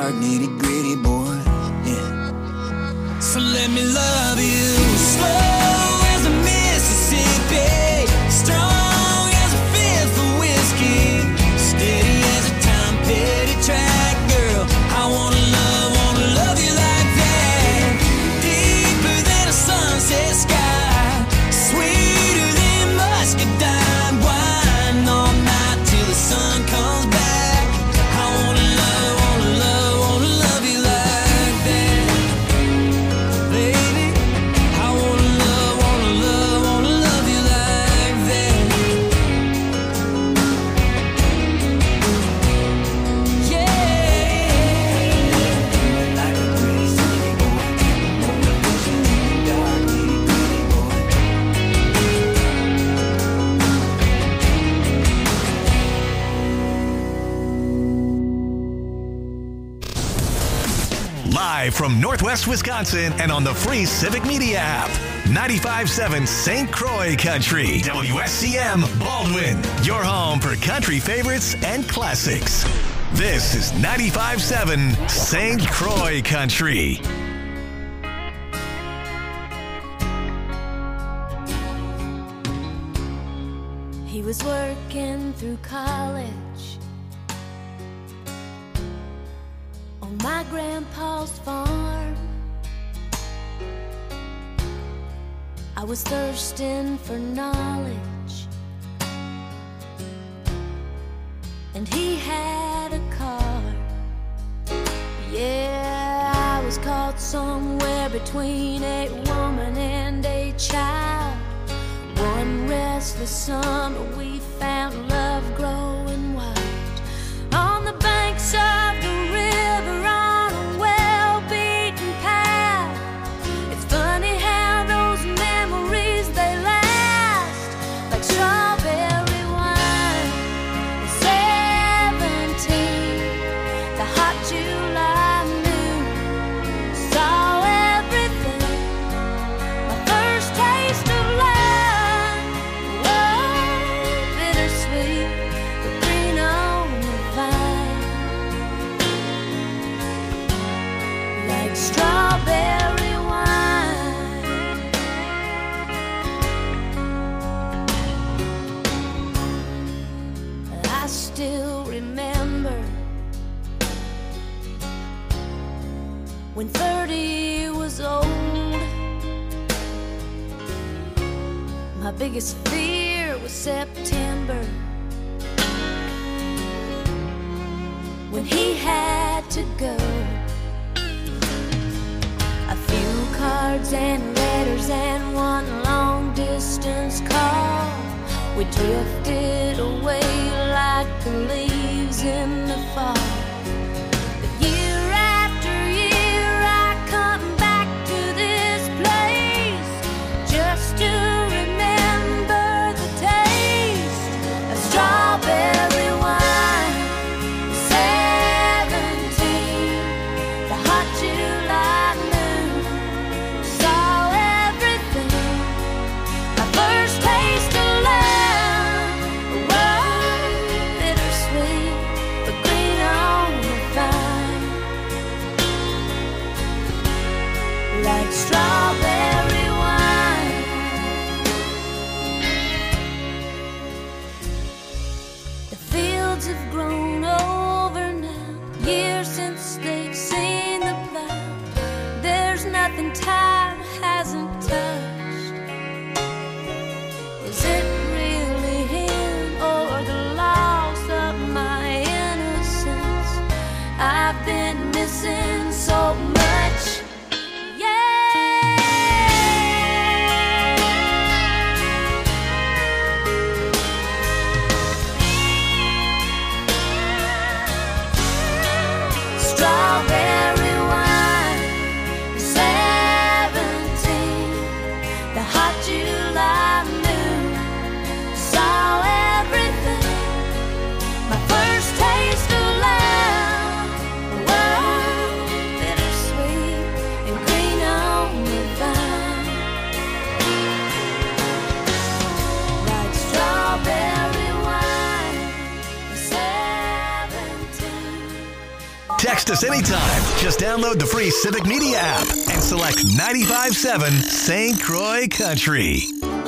dark, nitty-gritty boy. Yeah. So let me love you slow as a Mississippi, strong as a fifth of whiskey, steady as a Tom Petty track, girl. I wanna love you like that, deeper than a sunset sky, sweeter than muscadine wine, all night till the sun comes back. I wanna love you like that, baby. I wanna love you like that. Yeah. Like a pretty city boy, motivation, dark, nitty-gritty boy. Live from Northwest Wisconsin and on the free Civic Media app. 95.7 St. Croix Country. WSCM Baldwin. Your home for country favorites and classics. This is 95.7 St. Croix Country. He was working through college on my grandpa's farm. I was thirsting for knowledge, and he had a car. Yeah, I was caught somewhere between a woman and a child. One restless summer we found love growing wild on the banks of the river on a well-beaten path. It's funny how those memories, they last like strawberry wine. At 17, the hot July moon saw everything. My first taste of love, whoa, bittersweet, but green on the vine, like strawberry wine. I still remember when 30 was old. My biggest fear was September, when he had to go. A few cards and letters and one long distance call. We drifted away like the leaves in the fall. But year after year I come back to this place just to remember the taste of strawberry wine. 17, the hot July moon saw everything. My first taste of love, Text us anytime. Just download the free Civic Media app and select 95.7 St. Croix Country.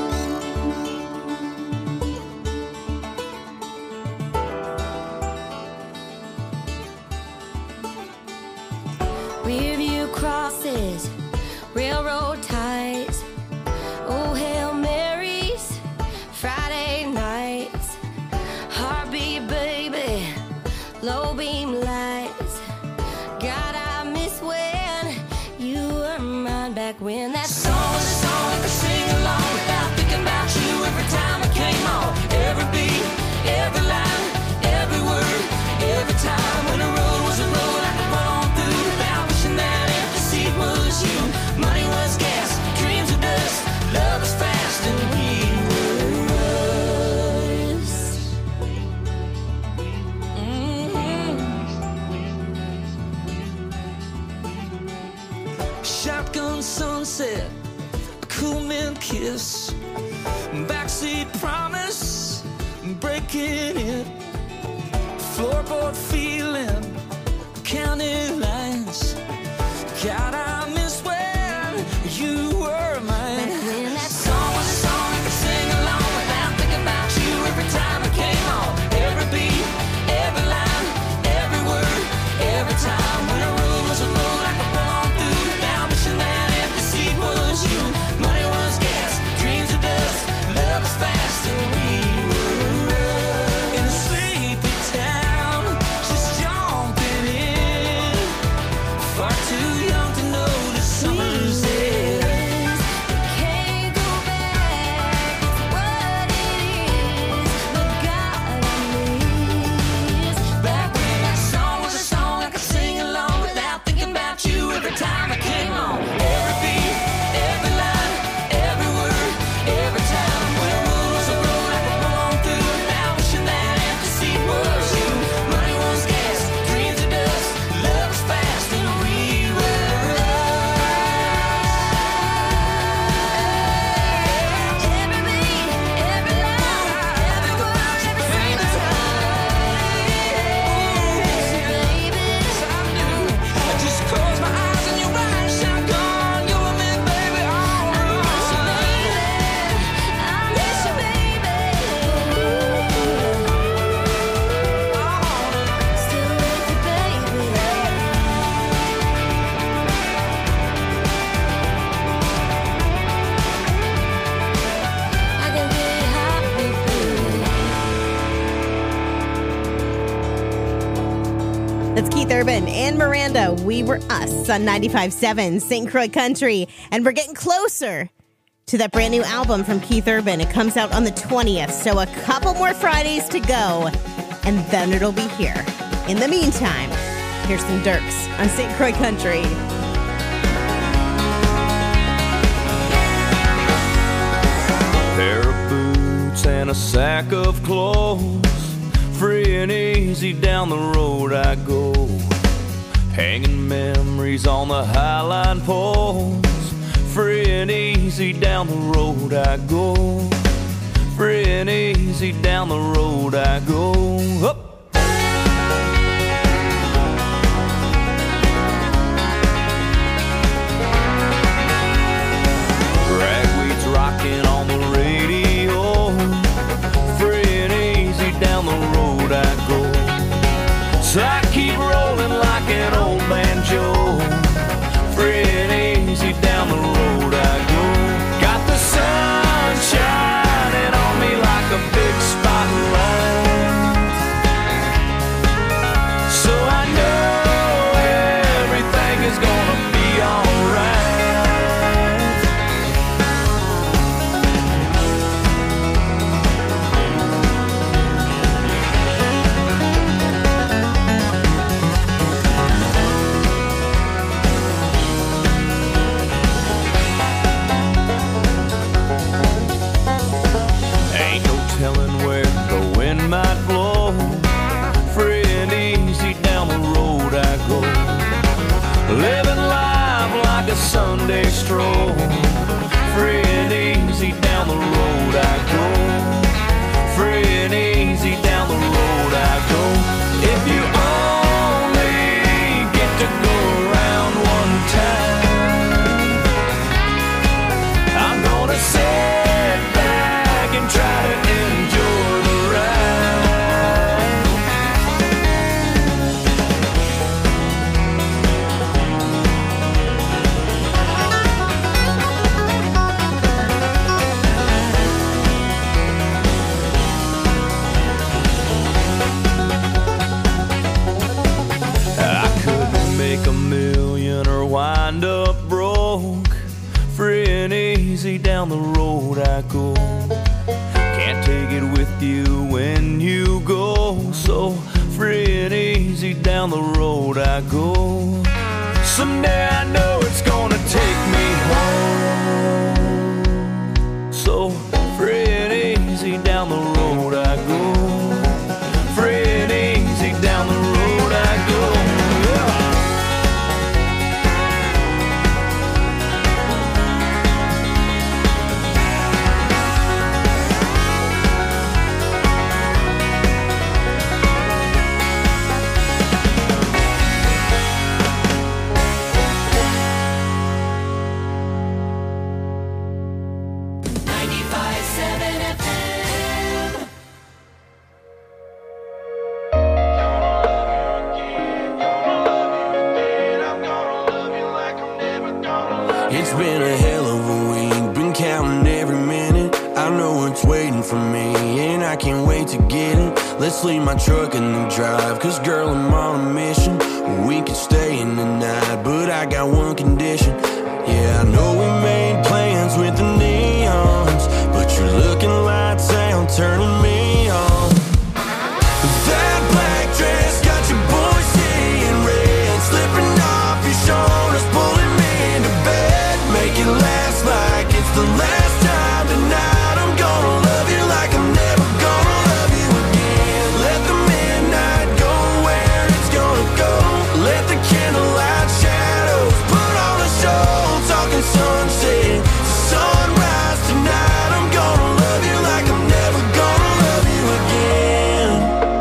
Rearview crosses, railroad ties, oh Hail Marys, Friday nights, heartbeat baby, low beam lights. God, I miss when you were mine back when that song was a song I could sing along without thinking about you every time it came on. Every beat, every line, every word, every time when a road was a road I could run on through without wishing that empty seat was you. Money was gas, dreams were dust, love was fast, and we were us. Shotgun sunset, a cool mint kiss, backseat promise, breaking it, floorboard feeling, county lines. God, I miss when you were mine. Back when that song was a song I could sing along without thinking about you every time it came on. Every beat, every line, every word, every time when a road was a road I could run on through without wishing that empty seat was you. Money was gas, dreams were dust, love was fast, and we were in a sleepy town, just jumping in, far too young to notice summer's end. Can't go back, it's what it is, but God, I miss back when that song was a song I could sing along without thinking about you every time it came on. Every beat, every line, every word, every time when a road was a road I could run on through without wishing that empty seat was you. Money was gas, dreams were dust, love was fast, and we were every beat, every line, every word, every time. I just close my eyes and you're right, shotgun, you and me, baby, all right. I miss you, baby. Still with you, baby. I can get hot with you. That's Keith Urban and Miranda. We Were Us on 95.7 St. Croix Country. And we're getting closer to that brand new album from Keith Urban. It comes out on the 20th, so a couple more Fridays to go, and then it'll be here. In the meantime, here's some Dirks on St. Croix Country. Pair of boots and a sack of clothes, free and easy down the road I go, hanging memories on the highline poles. Free and easy down the road I go, free and easy down the road I go. Up. Ragweed's rocking on the radio, free and easy down the road I go. So I keep rolling like an old banjo, free and easy down the road I go. Got the sun shining on me like a big spotlight. I go. Someday I know it's gonna take me home. So free and easy down the road I go. Free and easy down the road I go. It's been a hell of a week, been counting every minute. I know it's waiting for me, and I can't wait to get it. Let's leave my truck in the drive, cause girl, I'm on a mission. We could stay in the night, but I got one condition. Yeah, I know we made plans with the neons, but you're looking lights out, turning me on. That black dress got your boy seeing red, slipping off your shoulders, pulling me into bed. Make it last like it's the last time tonight. I'm gonna love you like I'm never gonna love you again. Let the midnight go where it's gonna go. Let the candlelight shadows put on a show. Talking sunset, sunrise tonight. I'm gonna love you like I'm never gonna love you again.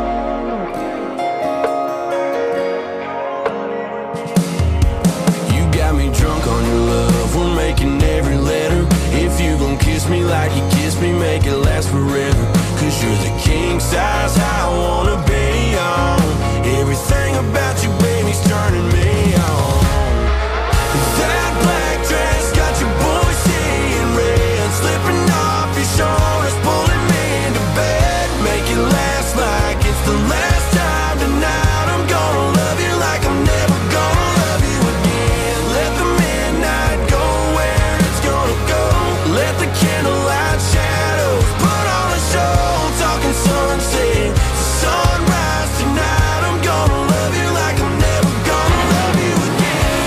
You got me drunk on your love, we're making every letter. If you gon' kiss me like you kissed me, make it last forever. Cause you're the king size how I wanna be on. Everything about you, baby's turning me on. That black dress got your boy seeing red, slipping off your shoulders, pulling me into bed. Make it last like it's the last time tonight. I'm gonna love you like I'm never gonna love you again. Let the midnight go where it's gonna go. Let the candlelight shadows put on a show. Talking sunset, sunrise tonight. I'm gonna love you like I'm never gonna love you again.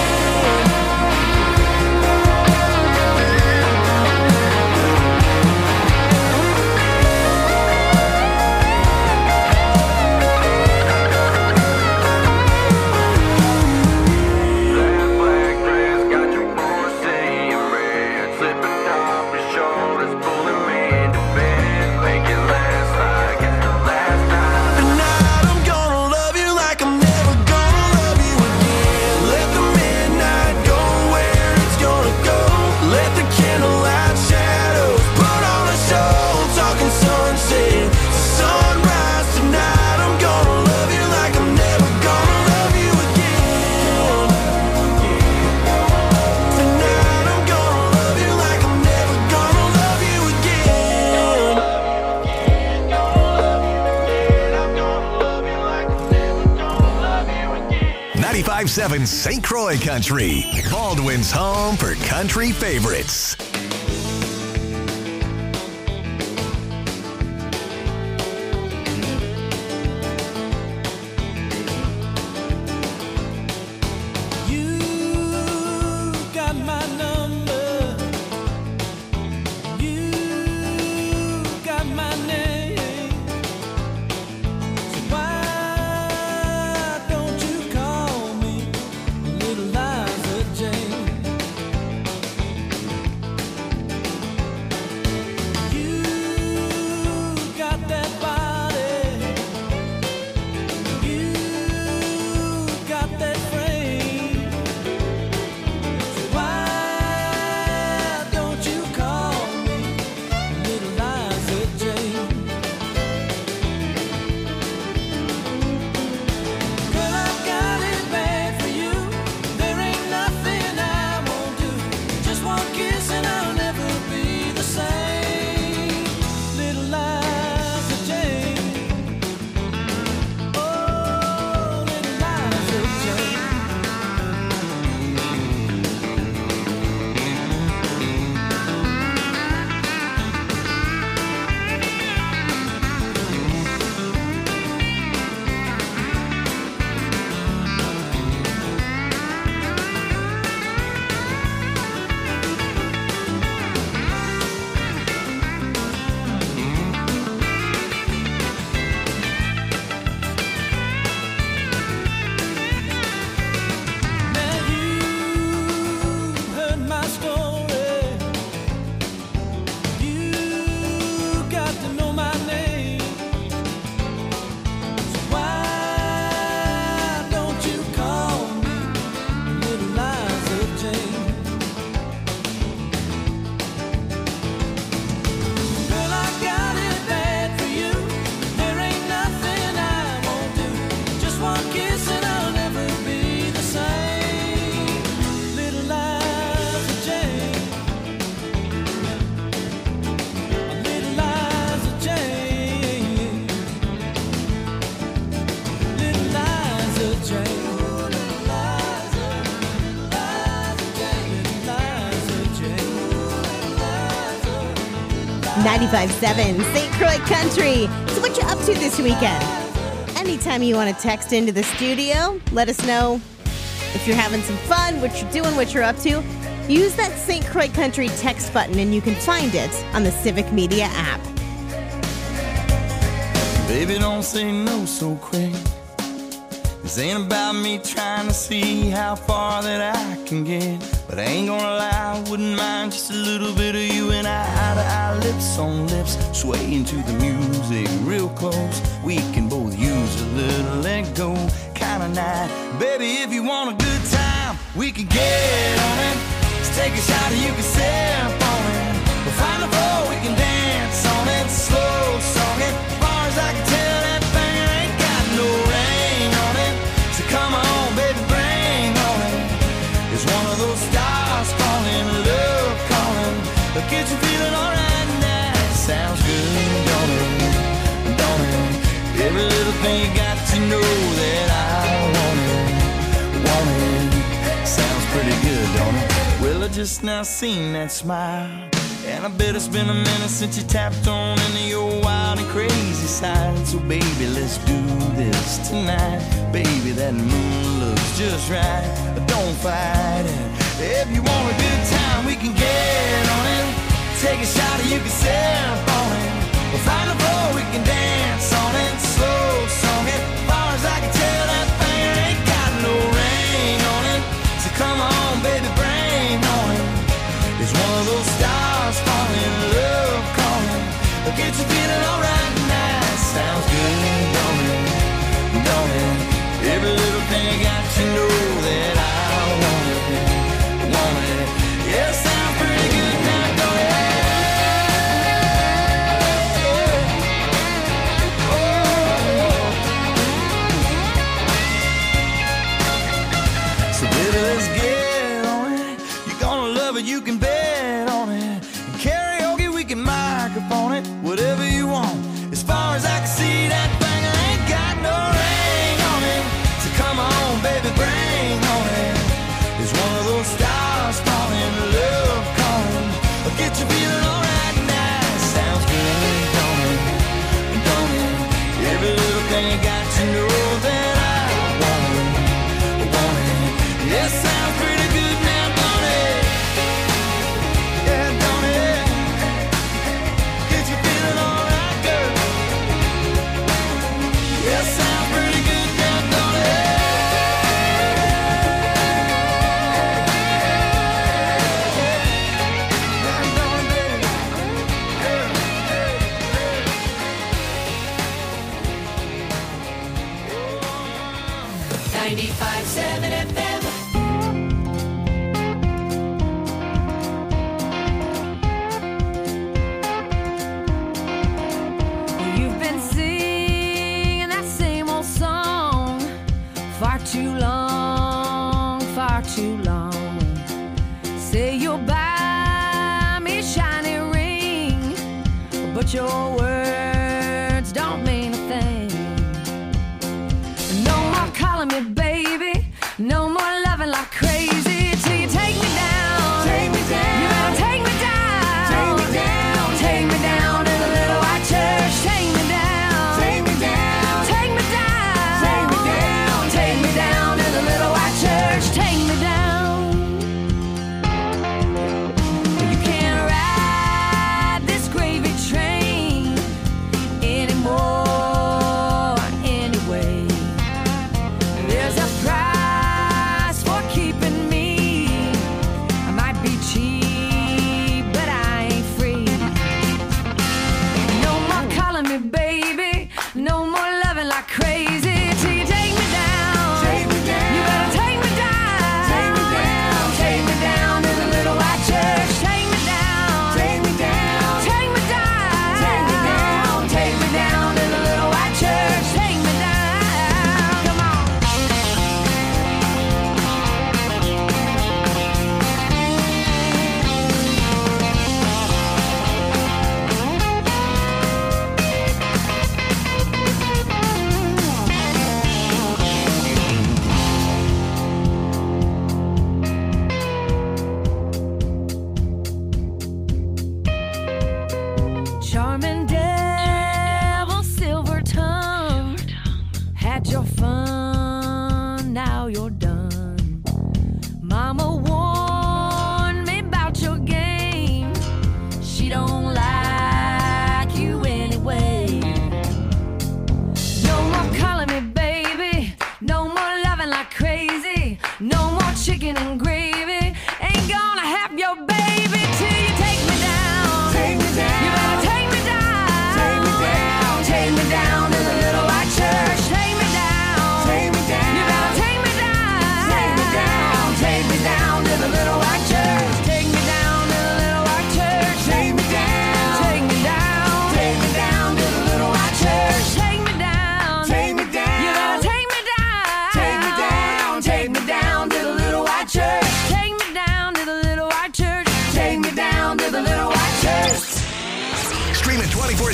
That black dress got your boy seeing red, slipping off your shoulders, pulling me into bed. Make it last like it's the last time. Tonight I'm gonna love you like I'm never gonna love you again. Let the midnight go where it's gonna go. Let the candlelight shadows put on a show. Talking sunset, sunrise tonight. I'm gonna love you like I'm never gonna love you again. Tonight I'm gonna love you like I'm never gonna love you again. I'm gonna love you like I'm never gonna love you again. 95.7 St. Croix Country, Baldwin's home for country favorites. You got my number. You got my name. So why don't you call me Little Liza Jane? 95.7 St. Croix Country. So what you up to this weekend? Anytime you want to text into the studio, let us know if you're having some fun, what you're doing, what you're up to. Use that St. Croix Country text button and you can find it on the Civic Media app. Baby, don't say no so quick. This ain't about me trying to see how far that I can get. But I ain't gonna lie, I wouldn't mind just a little bit of you and I, eye to eye, lips on lips, swaying to the music real close. We can both use a little let go kind of night. Baby, if you want a good time, we can get on it. Let's take a shot and you can sip on it. We'll find a floor, we can dance on it. Slow song it, as far as I can tell, that thing ain't got no rain on it. So come on, baby, bring on it. It's one of those stars calling, love calling. But get you feeling alright now. Sounds good, don't it? Don't it? Every little thing you got to know that I want it. Sounds pretty good, don't it? Well, I just now seen that smile. And I bet it's been a minute since you tapped on into your wild and crazy side. So baby, let's do this tonight. Baby, that moon looks just right. But don't fight it. If you want a good time, we can get on it. Take a shot and you can sip on it. We'll find a floor, we can dance on it. Slow song it, as far as I can tell, that thing ain't got no rain on it. So come on, baby, bring on it. It's one of those stars falling, love calling. They'll get you feeling alright now. Sounds good, don't it? Don't it? Every little thing I got to know that I want it. Want it. Yeah, sounds pretty good now, don't it? So baby, let's get on it. You're gonna love it, you can bet on it. And karaoke, we can microphone it. Whatever you want. As far as I can see, that thing ain't got no ring on it. So come on, baby, bring on it. It's one of those stars falling, love calling. I'll get you feeling alright now. Sounds good, don't it? Don't it? Every little thing you got to know that I want it. Want it. Yeah, sounds pretty good now, don't it? Yeah, don't it? Get you feeling alright, girl. Yeah, sounds pretty good now, don't it? Yeah, don't it, baby? 95.7 FM. You've been singing that same old song far too long, far too long. Say you'll buy me a shiny ring, but your words don't mean a thing. No more calling me baby, no more loving like crazy till you take me down. Take me down. You better take me down. Take me down. Take me down to the little white church. Take me down. Take me down. Take me down. Take me down. Take me down to the little white church. Take me down. You can't ride this gravy train anymore.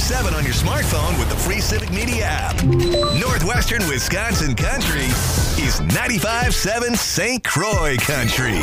95.7 on your smartphone with the free Civic Media app. Northwestern Wisconsin Country is 95.7 St. Croix Country.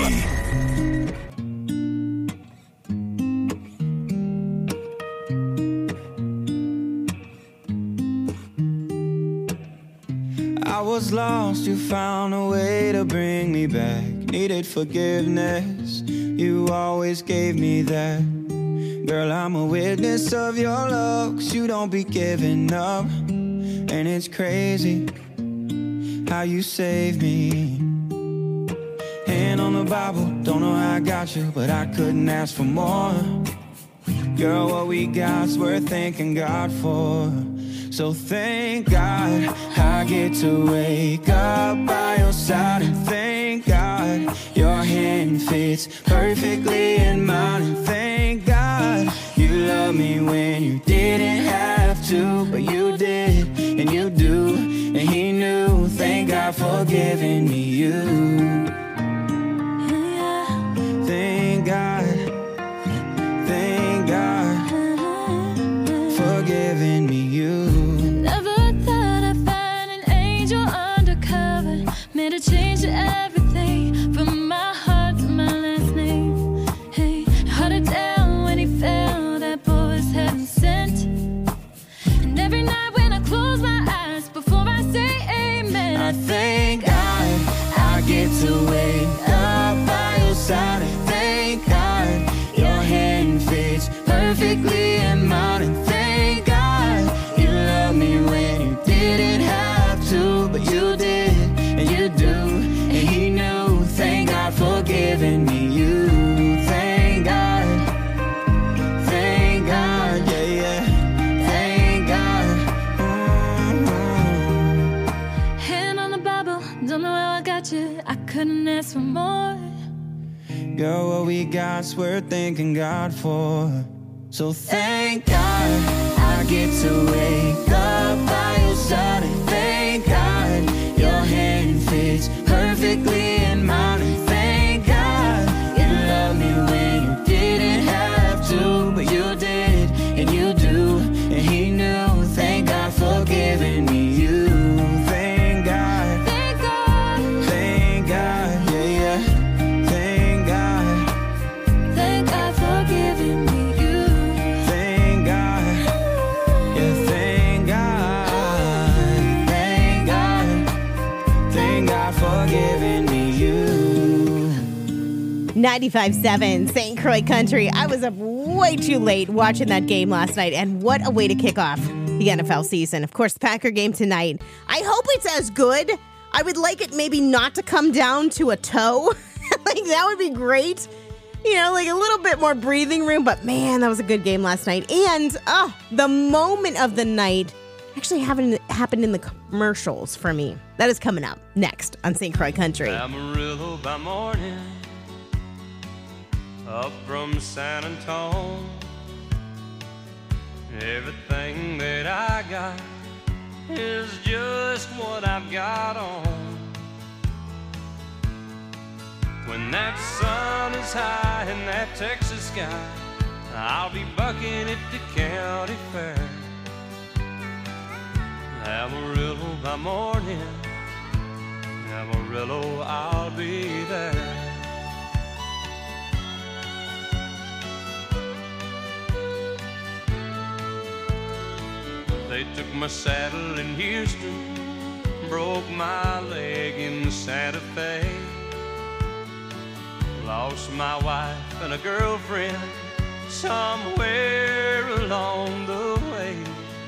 I was lost, you found a way to bring me back. Needed forgiveness, you always gave me that. Girl, I'm a witness of your love, 'cause you don't be giving up. And it's crazy how you saved me. Hand on the Bible, don't know how I got you, but I couldn't ask for more. Girl, what we got's worth thanking God for. So thank God I get to wake up by your side, and thank God your hand fits perfectly in mine, and thank God you love me when you didn't have to, but you did and you do, and he knew. Thank God for giving me you. Thank God, thank God for giving me you. Made a change to everything, from my heart to my last name. Hey, held it down when he fell, that boy was heaven sent. And every night when I close my eyes, before I say amen, I thank God I get to wake up by your side, and thank God your hand fits perfectly in mine, and thank God you love me when you didn't have to, but you did. And you do, and he knew. Thank God for giving me you. Thank God, yeah, yeah. Thank God. Hand on the Bible, don't know how I got you, I couldn't ask for more. Girl, what we got's worth thanking God for. So thank God I get to wake up by your side, and thank God your hand fits perfectly in mine, and thank God you love me when you didn't have to, but you did and you do, and he knew. Thank God for giving me you. Thank God, thank God, thank God, yeah, yeah. Thank God, thank God for giving me you. Thank God, yeah, thank God, thank God, thank God for giving me you. 95.7 St. Croix Country. I was up way too late watching that game last night, and what a way to kick off the NFL season. Of course, the Packer game tonight. I hope it's as good. I would like it maybe not to come down to a toe. Like, that would be great. You know, like a little bit more breathing room, but man, that was a good game last night. And, the moment of the night actually happened in the commercials for me. That is coming up next on St. Croix Country. Amarillo by morning, up from San Antonio. Everything that I got is just what I've got on. When that sun is high in that Texas sky, I'll be bucking at the county fair. Amarillo by morning, Amarillo, I'll be there. They took my saddle in Houston, broke my leg in Santa Fe. Lost my wife and a girlfriend somewhere along the way.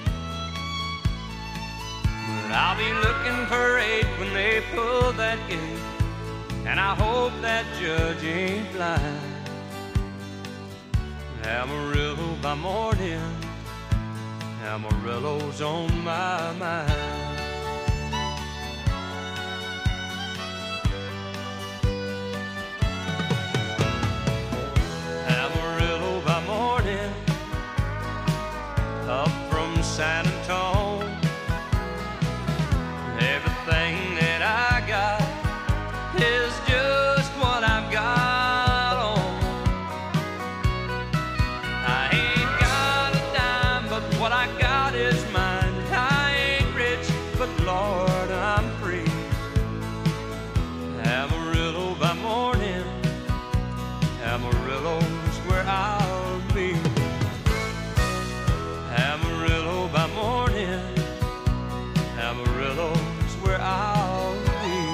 But I'll be looking for 8 when they pull that gate, and I hope that judge ain't blind. Amarillo by morning, Amarillo's on my mind. Amarillo by morning, up from San Antonio. Everything that I got is just what I've got on. I ain't got a dime, but what I is mine. I ain't rich, but Lord, I'm free. Amarillo by morning, Amarillo's where I'll be. Amarillo by morning, Amarillo's where I'll be.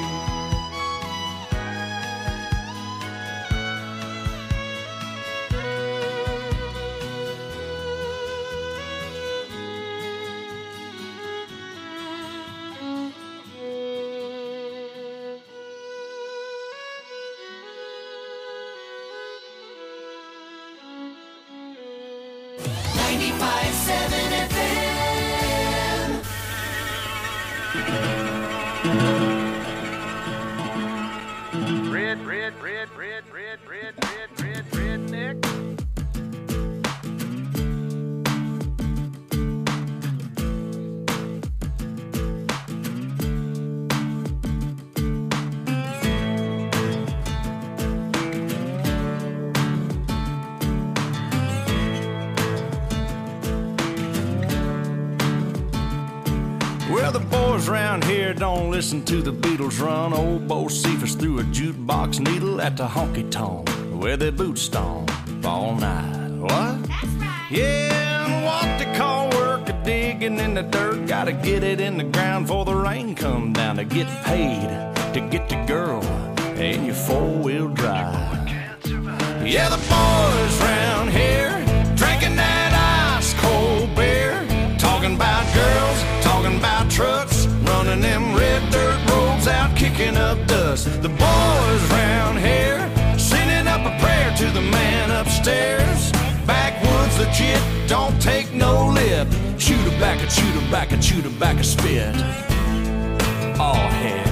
Redneck. Well, the boys around here don't listen to the Beatles run. Old Bo Cephas threw a jukebox needle at the honky-tonk where they boot stomp all night. What? That's right. Yeah, and what they call work a digging in the dirt. Gotta get it in the ground before the rain come down to get paid, to get the girl in your four-wheel drive. Yeah, the boys round here drinking that ice-cold beer, talking about girls, talking about trucks, running them red dirt roads out, kicking up dust. The boys round here sending up a prayer to the man upstairs. Backwoods legit, don't take no lip. Shoot her back and shoot her back and shoot her back a spit. Oh heck.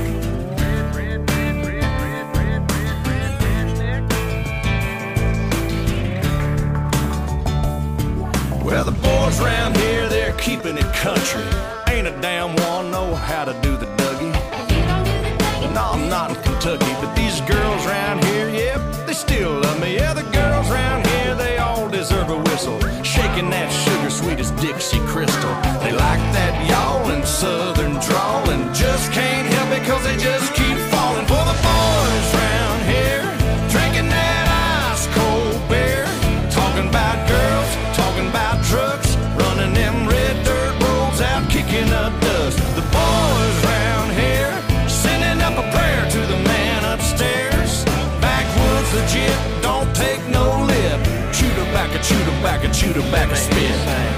Well, the boys round here, they're keeping it country. Ain't a damn one know how to do the Dougie. No, I'm not in Kentucky, but these girls round here, yep, they still love me. Yeah, the girls round here, they all deserve a whistle. Shaking that sugar sweet as Dixie Crystal. They like that y'all southern drawl and just can't help it cause they just keep falling for the boys round here. Drinking that ice cold beer, talking about girls, talking about trucks, running them red dirt roads out, kicking up dust. The boys round here sending up a prayer to the man upstairs. Backwoods legit, don't take no lip. Shoot her back and shoot her back and shoot her back a spit.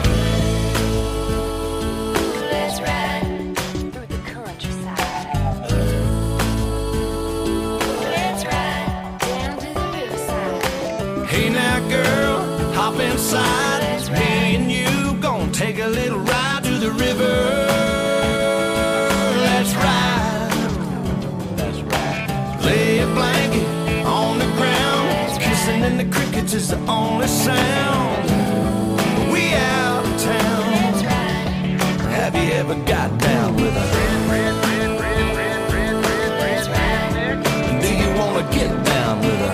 Let's ride through the countryside. Let's ride down to the riverside. Hey now girl, hop inside. Me and you gon' take a little ride to the river. Let's ride. That's right. Lay a blanket on the ground. Kissing in the crickets is the only sound. We out of town. Let's ride. Have you ever got down with a Let's ride. Do you wanna get down with a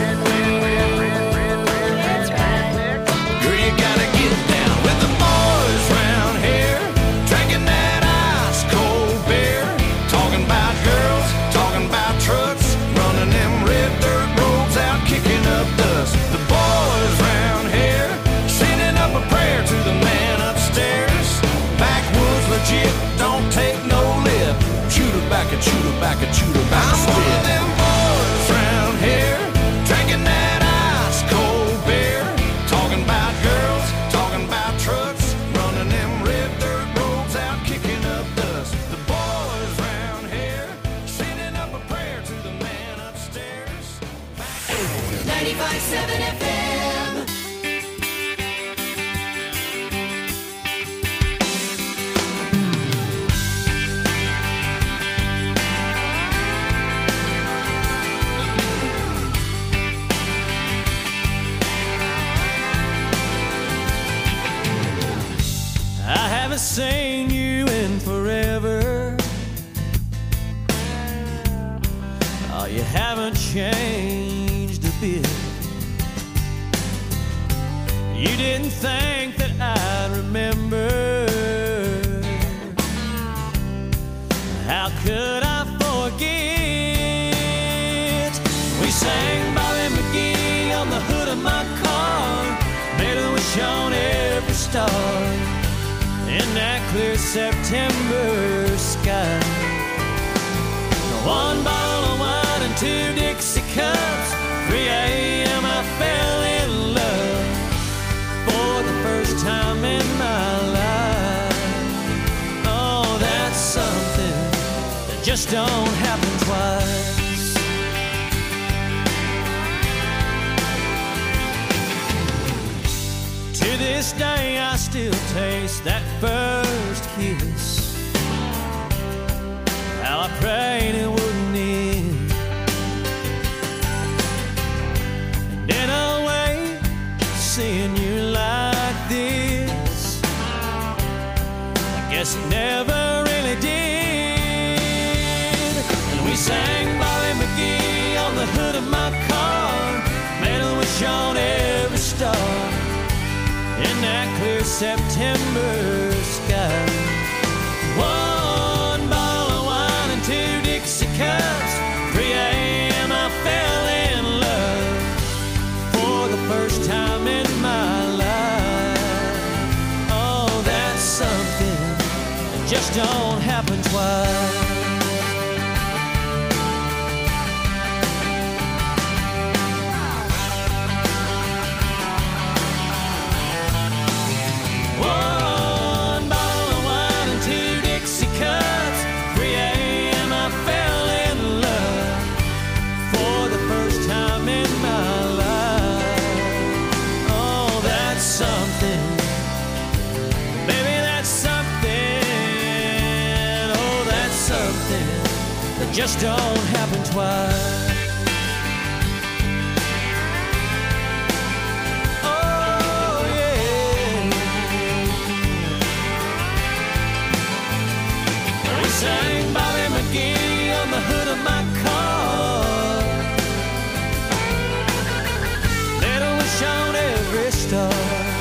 Let's ride. Girl, you gotta get down with the boys round here, drinking that ice cold beer, talking about girls, talking about trucks, running them red dirt roads out, kicking up dust. The boys round here sending up a prayer to the man upstairs. Backwoods legit, don't take no lip. Shoot her back and shoot her back and shoot her back. I'm one of them boys round here, drinking that ice cold beer, talking about girls, talking about trucks, running them red dirt roads out, kicking up dust. The boys round here sending up a prayer to the man upstairs. 95.7 FM. I haven't seen you in forever. Oh, you haven't changed a bit. You didn't think that I'd remember in that clear September sky. One bottle of wine and 2 Dixie cups. 3 a.m. I fell in love for the first time in my life. Oh, that's something that just don't happen twice. To this day I still taste that first kiss. How I prayed it wouldn't end. And in a way, seeing you like this, I guess it never really did. And we sang Bobby McGee on the hood of my car, made a wish on every star in that clear September sky. One bottle of wine and 2 Dixie cups. 3 a.m. I fell in love for the first time in my life. Oh, that's something that just don't happen twice. Just don't happen twice. Oh, yeah. We sang Bobby McGee on the hood of my car. Made a wish on every star.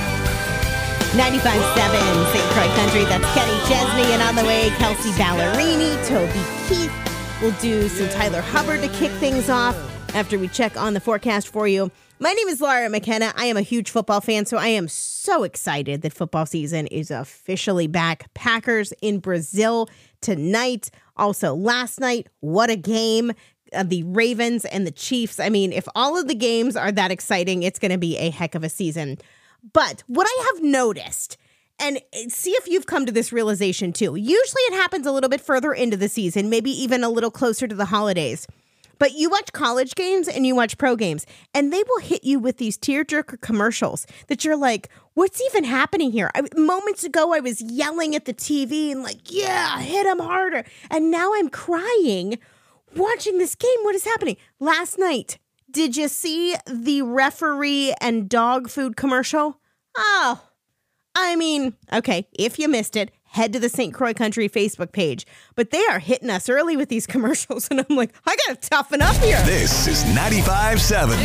95.7 St. Croix Country. That's Kenny Chesney. And on the way, Kelsey Ballerini, Toby Keith. We'll do some Tyler Hubbard to kick things off after we check on the forecast for you. My name is Laura McKenna. I am a huge football fan, so I am so excited that football season is officially back. Packers in Brazil tonight. Also, last night, what a game. The Ravens and the Chiefs. I mean, if all of the games are that exciting, it's going to be a heck of a season. But what I have noticed, and see if you've come to this realization too. Usually it happens a little bit further into the season, maybe even a little closer to the holidays. But you watch college games and you watch pro games, and they will hit you with these tearjerker commercials that you're like, what's even happening here? Moments ago, I was yelling at the TV and like, yeah, hit him harder. And now I'm crying watching this game. What is happening? Last night, did you see the referee and dog food commercial? Oh, I mean, okay, if you missed it, head to the St. Croix Country Facebook page. But they are hitting us early with these commercials, and I'm like, I gotta toughen up here. This is 95.7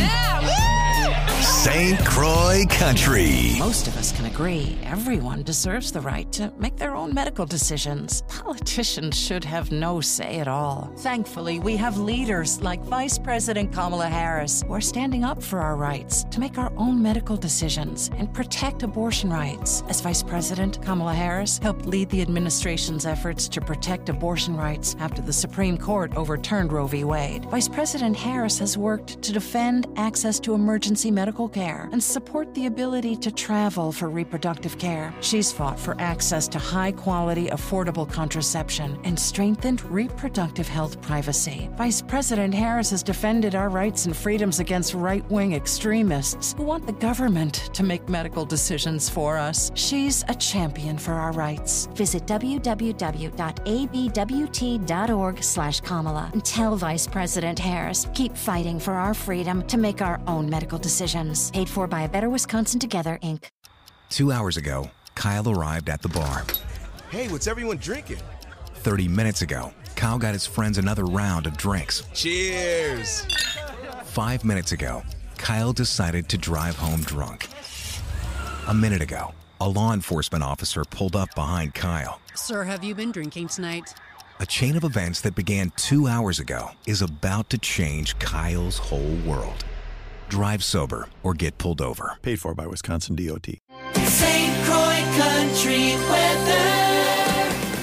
St. Croix Country. Most of us can agree everyone deserves the right to make their own medical decisions. Politicians should have no say at all. Thankfully, we have leaders like Vice President Kamala Harris who are standing up for our rights to make our own medical decisions and protect abortion rights. As Vice President, Kamala Harris helped lead the administration's efforts to protect abortion rights after the Supreme Court overturned Roe v. Wade. Vice President Harris has worked to defend access to emergency medical care and support the ability to travel for reproductive care. She's fought for access to high-quality, affordable contraception and strengthened reproductive health privacy. Vice President Harris has defended our rights and freedoms against right-wing extremists who want the government to make medical decisions for us. She's a champion for our rights. Visit www.abwt.org/Kamala and tell Vice President Harris, keep fighting for our freedom to make our own medical decisions. Paid for by A Better Wisconsin Together, Inc. 2 hours ago, Kyle arrived at the bar. Hey, what's everyone drinking? 30 minutes ago, Kyle got his friends another round of drinks. Cheers! 5 minutes ago, Kyle decided to drive home drunk. A minute ago, a law enforcement officer pulled up behind Kyle. Sir, have you been drinking tonight? A chain of events that began 2 hours ago is about to change Kyle's whole world. Drive sober or get pulled over. Paid for by Wisconsin DOT. St. Croix Country weather.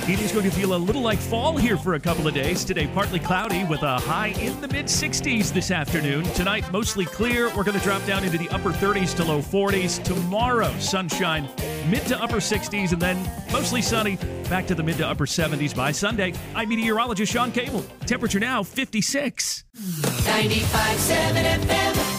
It is going to feel a little like fall here for a couple of days. Today, partly cloudy with a high in the mid-60s this afternoon. Tonight, mostly clear. We're going to drop down into the upper 30s to low 40s. Tomorrow, sunshine, mid to upper 60s, and then mostly sunny, back to the mid to upper 70s by Sunday. I'm meteorologist Sean Cable. Temperature now 56. 95.7 FM.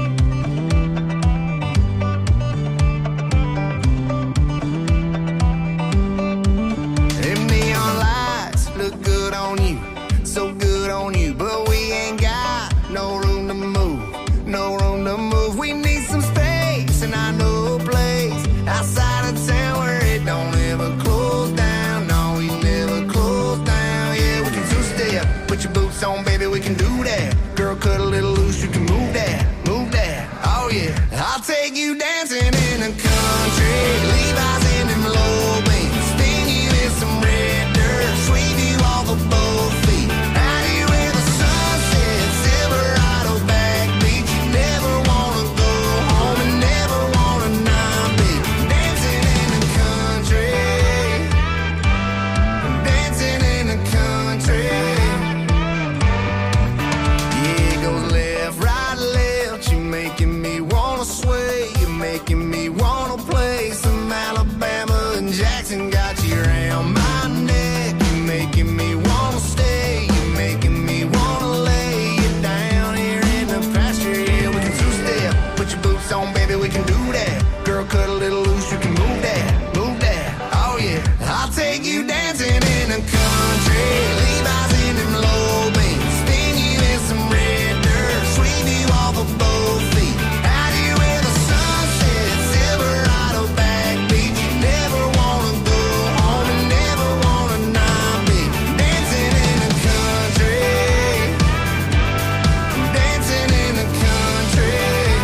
Look good on you, so good on you, but we ain't got no room to move, no room to move. We need some space, and I know a place outside of town where it don't ever close down. No, we never close down. Yeah, we can two-step, put your boots on, baby, we can do that. Girl, cut a little loose, you can move that, move that. Oh yeah, I'll take you dancing in the country, Levi's in them low beams, spin you in some red dirt, sweep you off of both feet, out here where the sun sets, Silverado backbeat. You never wanna go home and never wanna not be dancing in the country, dancing in the country. Yeah, it goes left, right, left. You making me wanna sway, you're making me wanna play some Alabama and Jackson. Got you around my neck, you're making me wanna stay, you're making me wanna lay you down here in the pasture. Yeah, we can two-step, put your boots on, baby, we can do that. Girl, cut a little loose, you can move that, move that. Oh yeah, I'll take you dancing in the country, Levi's in them low beams, spin you in some red dirt, sweep you off of both feet, out here where the sun sets, Silverado backbeat. You never wanna go home and never wanna not be dancing in the country, dancing in the country.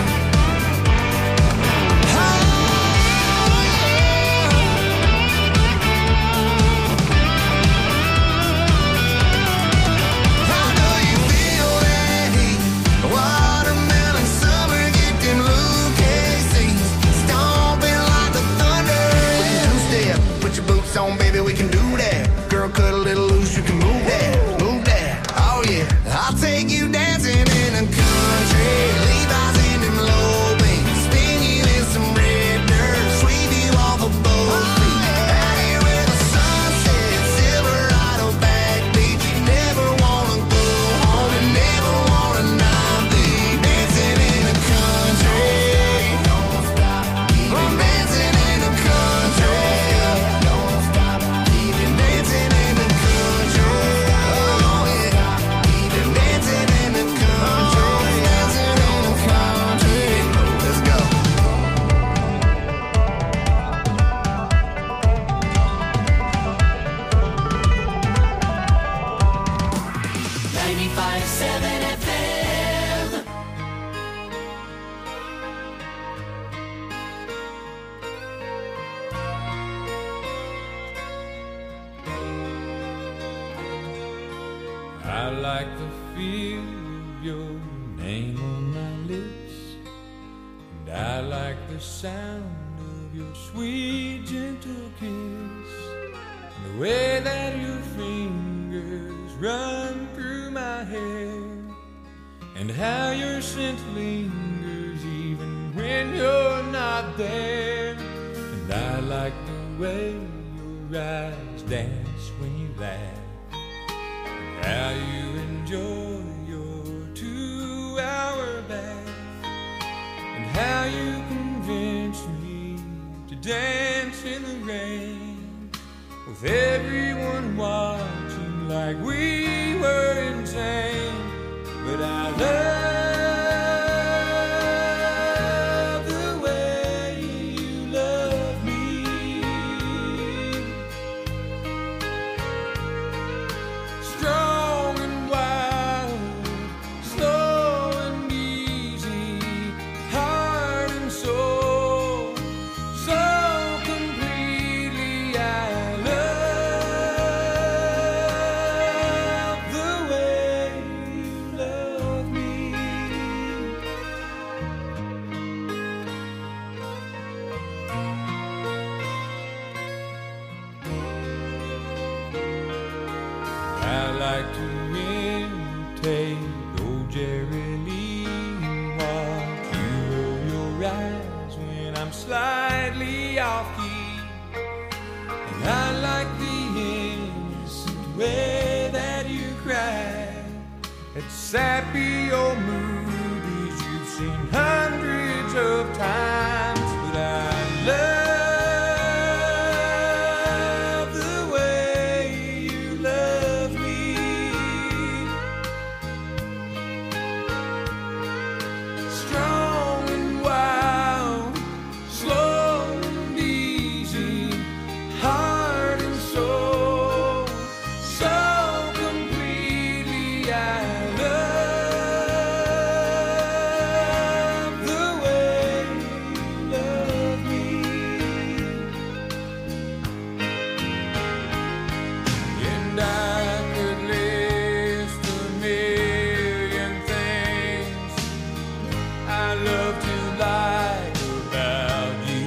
I know you feel that heat, watermelon summer, get them Lucas seats, stomping like the thunder. We can two-step, put your boots on, baby, we can do that. Girl, cut a little loose, you can move that, move that. Oh yeah, I'll take you dancing in the country, Levi's in them low beams, spin you in some red dirt, sweep you off of both feet, out here where the sun sets, Silverado backbeat. You never wanna go home and never wanna not be dancing in the country. Don't stop, I'm dancing in the country. Don't stop, keep it dancing in the country. Oh yeah, keep it dancing in the country, dancing in the country. Let's go. 95.7 FM. I like the feel of your name on my lips, and I like the sound of your sweet, gentle kiss, and the way that your fingers run through my hair, and how your scent lingers even when you're not there. And I like the way your eyes dance when you laugh, how you enjoy your 2-hour bath, and how you convince me to dance in the rain, with everyone watching like we were insane. But I love the way you love me, strong and wild, slow and easy, heart and soul, so completely. I love the way you love me. like to imitate old Jerry Lee. Watch you roll your eyes when I'm slightly off key. And I like the innocent way that you cry at sappy old movies you've seen hundreds of times. But I love the way you love me. Strong and wild, slow and easy, heart and soul, so completely I love the way you love me. And I could list a million things I love to like about you,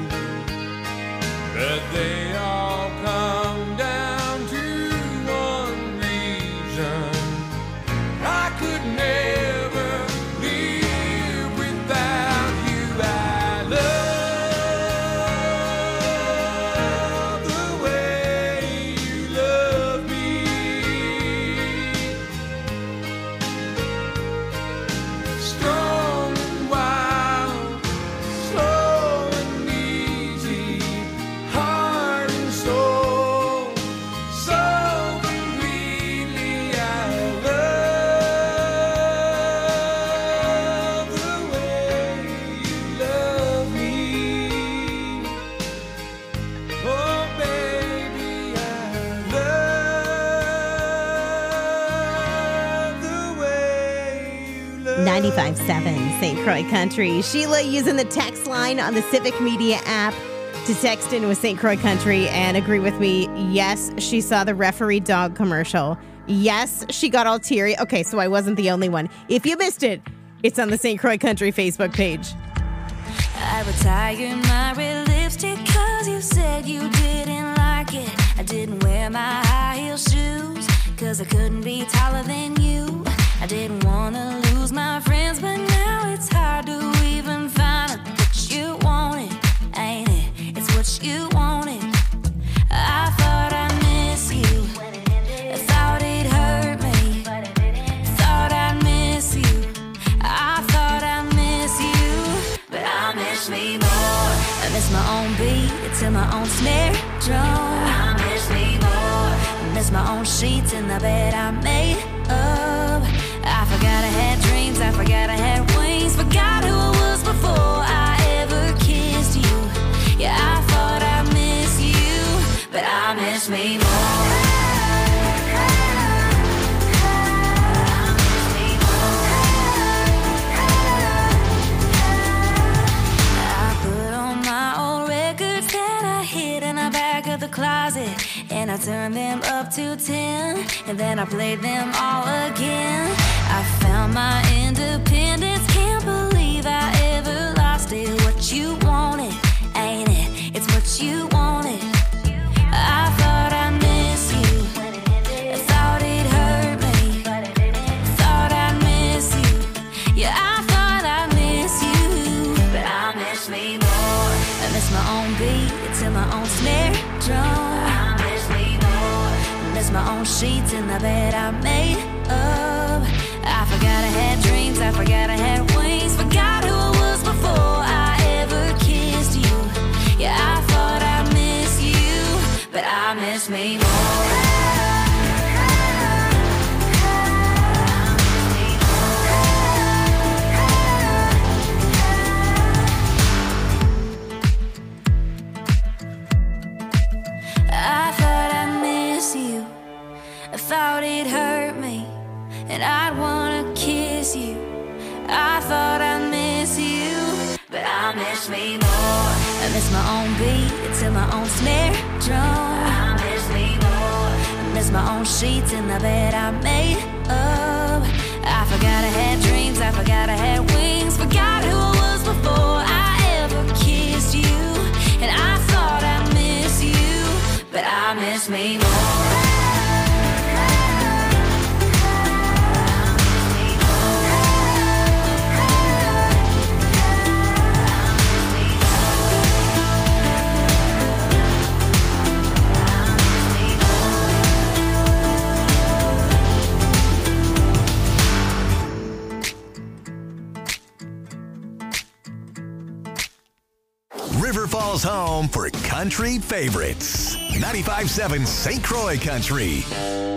but they all come down to one reason: I could never live without you. I love the way you love me. Strong and wild, slow and easy, heart and soul, so completely I love the way you love me. Oh baby, I love the way you love 95.7 St. Croix Country. Sheila using the text line on the Civic Media app to text in with St. Croix Country and agree with me. Yes, she saw the referee dog commercial. Yes, she got all teary. Okay, so I wasn't the only one. If you missed it, it's on the St. Croix Country Facebook page. I retired my red lipstick cause you said you didn't like it. I didn't wear my high heel shoes cause I couldn't be taller than you. I didn't want to lose my friends, but now it's hard to even find out what you wanted, ain't it? It's what you wanted. I thought I miss you. I thought it hurt me. Thought I'd miss you. I thought I miss you, but I miss me more. I miss my own beat to my own snare drum. I miss me more. I miss my own sheets in the bed I made up. I forgot I had dreams. I forgot I had wings. Forgot who I was before I ever kissed you. Yeah, I thought I miss you, but I miss me more. Closet, and I turned them up to 10, and then I played them all again. I found my independence, can't believe I ever lost it. What you wanted, ain't it? It's what you wanted. I thought I miss you. I thought it hurt me. Thought I'd miss you. Yeah, I thought I miss you, but I miss me more. I miss my own beat to my own snare drum. I miss me more. I miss my own sheets in the bed I made up. I forgot I had dreams. I forgot I had wings. Forgot who I was before I ever kissed you. Yeah, I thought I miss you, but I miss me more. I thought it hurt me, and I'd wanna kiss you. I thought I miss you, but I miss me more. I miss my own beat to my own snare drum. I miss me more. I miss my own sheets in the bed I made up. I forgot I had dreams. I forgot I had wings. Forgot who I was before I ever kissed you. And I thought I miss you, but I miss me more. home for country favorites. 95.7 St. Croix Country.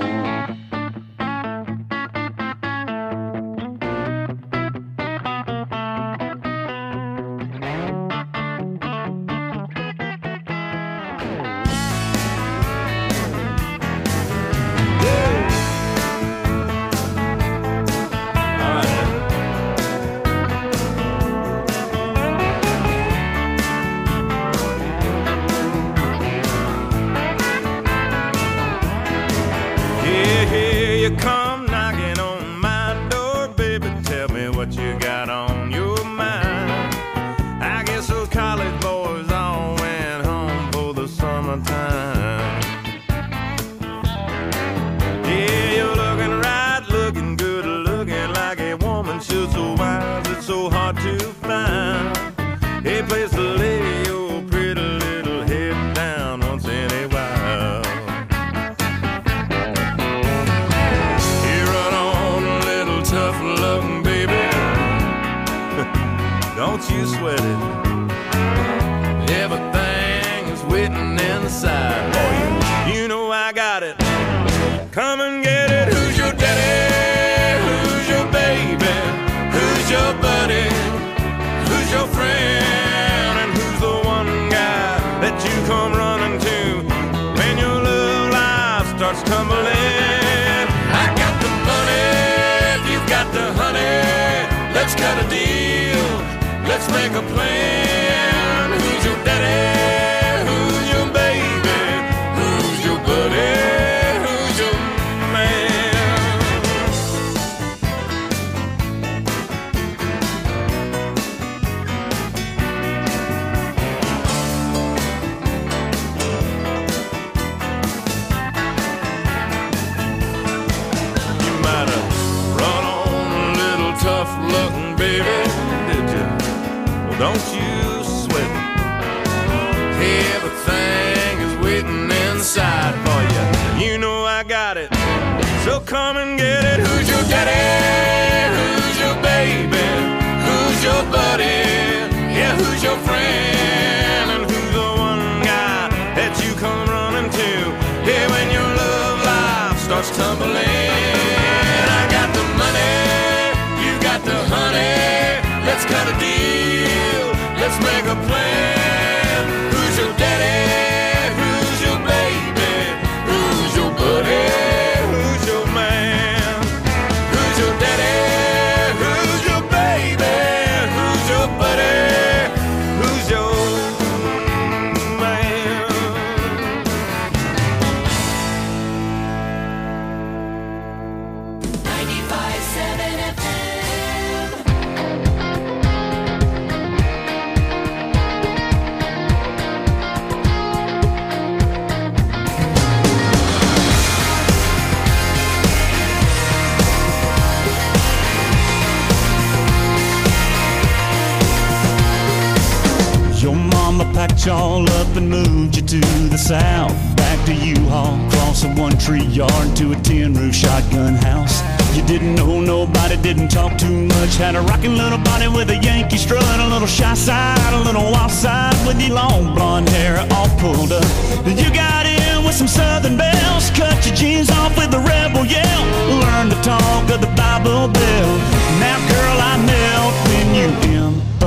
All up and moved you to the south, back to U-Haul, cross a one-tree yard to a tin-roof shotgun house. You didn't know nobody, didn't talk too much, had a rocking little body with a Yankee strut, a little shy side, a little wild side, with your long blonde hair all pulled up. You got in with some southern bells, cut your jeans off with a rebel yell, learn to talk of the Bible Belt. Now girl, I melt when you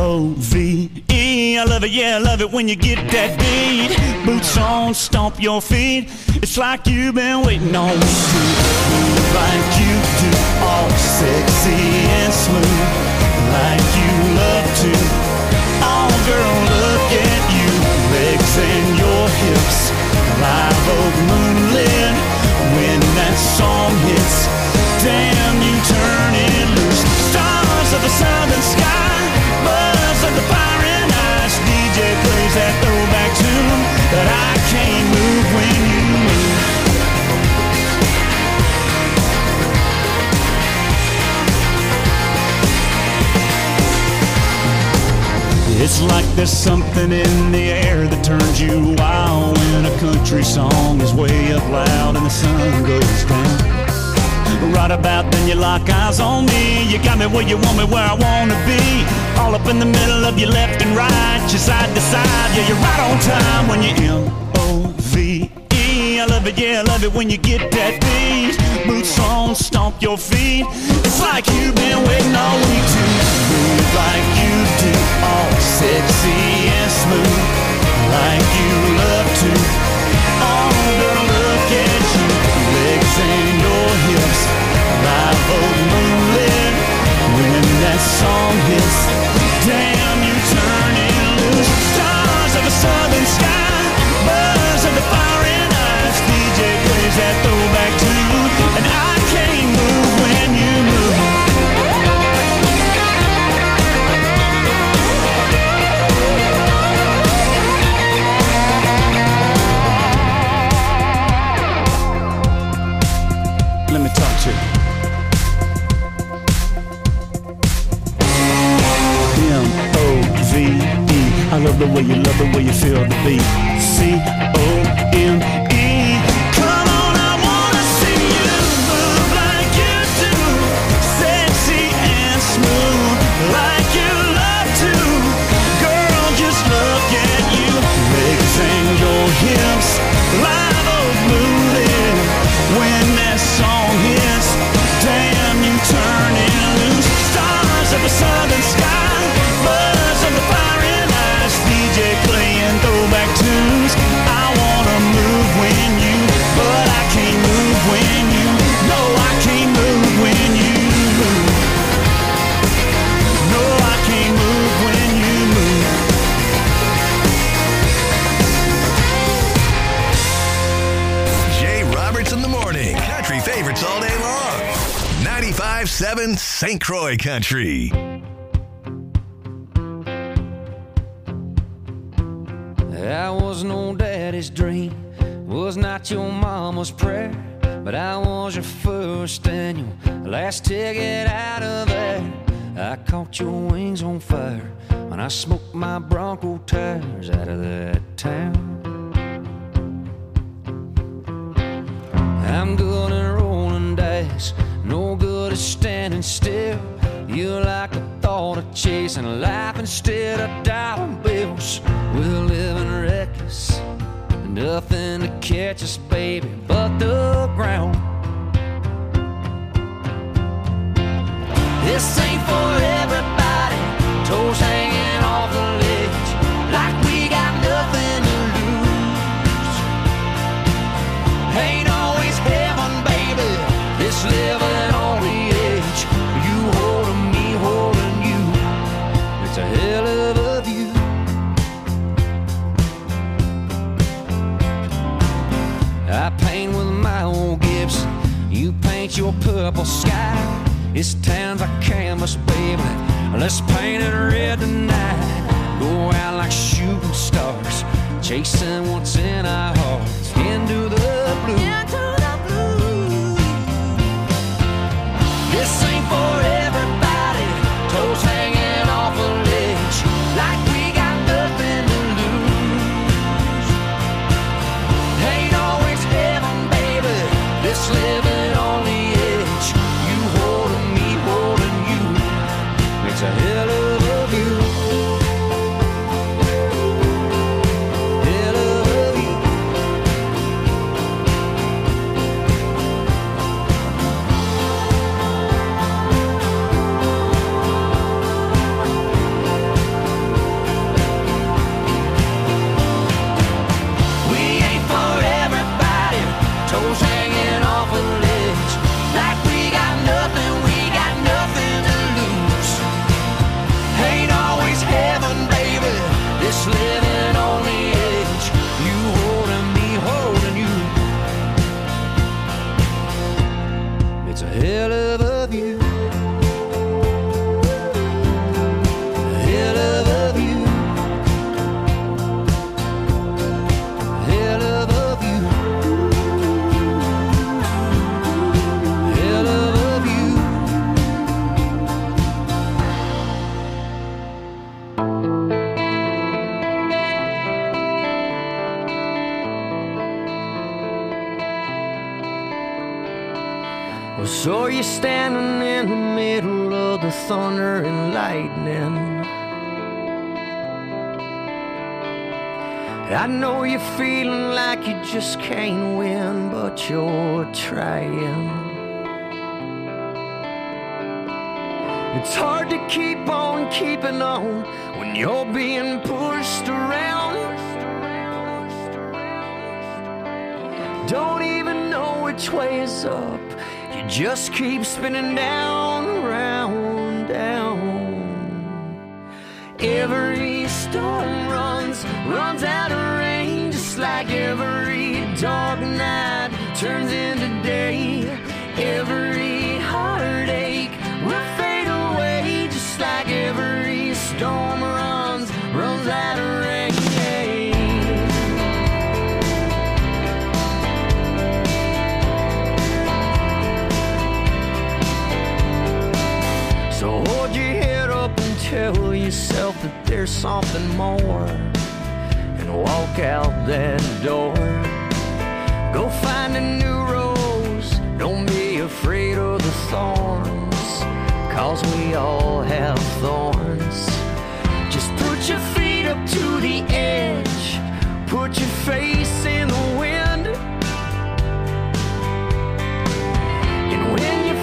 M-O-V-E. I love it, yeah, I love it when you get that beat. Boots on, stomp your feet. It's like you've been waiting on me to move like you do, all sexy and smooth, like you love to. Oh, girl, look at you, legs and your hips, live oak moonlit. When that song hits, damn, you turn it loose. Stars of the southern sky, buzz of the fire and ice. DJ plays that throwback tune that I can't move when you move. It's like there's something in the air that turns you wild when a country song is way up loud and the sun goes down. Right about then you lock eyes on me. You got me where you want me, where I wanna be. all up in the middle of your left and right, your side to side. Yeah, you're right on time when you're M-O-V-E. I love it, yeah, I love it when you get that beat. Boots on, stomp your feet. It's like you've been waiting all week to move like you do, all sexy and smooth, like you love to. Oh, girl, look at you, legs and your hips, live old moonlit. When that song hits, damn, you turn it loose. Stars of a southern sky, buzz of the fire in eyes. DJ plays that throwback tune, and I can't move when you move. Let me talk to you. M-O-V-E. I love the way you feel the beat. C-O-M-E. Come on, I wanna see you move like you do, sexy and smooth, like you love to. Girl, just look at you, legs and your hips, live old moving. When that song hits, damn, you turn it loose. Stars of a southern sky, buzz of the fire in eyes. DJ playing throwback tunes. I wanna move when you, but I can't move when you. No, I can't move when you move. No, I can't move when you move. Jay Roberts in the morning. Country favorites all day long. 95.7 St. Croix Country. I was no daddy's dream, was not your mama's prayer, but I was your first and your last ticket out of there. I caught your wings on fire when I smoked my Bronco tires out of that town. I'm good at rolling dice, no good at standing still. You like the thought of chasing life instead of dollar bills. We're living reckless, nothing to catch us, baby, but the ground. This ain't for everybody, toes hanging off the ledge, like we got nothing to lose. Ain't always heaven, baby, this living on the edge. You holding me, holding you, it's a hell of a view. I paint with my old Gibson, you paint your purple sky. This town's a canvas, baby, let's paint it red tonight. Go out like shooting stars, chasing what's in our hearts, into the blue. This ain't for everybody, toes hanging off a ledge, like we got nothing to lose. Ain't always heaven, baby, this living on the edge. You holding me, holding you, it's a hell of a view. Hell of a view. Well, so you're standing in the middle of the thunder and lightning. I know you're feeling like you just can't win, but you're trying. It's hard to keep on keeping on when you're being pushed around. Don't even know which way is up. You just keep spinning down, round, down. Every storm runs out of rain, just like every dark night turns into day. Every heartache will fade away, just like every storm runs out of rain. So hold your head up and tell yourself that there's something more, and walk out that door. Go find a new rose, don't be afraid of the thorns, 'cause we all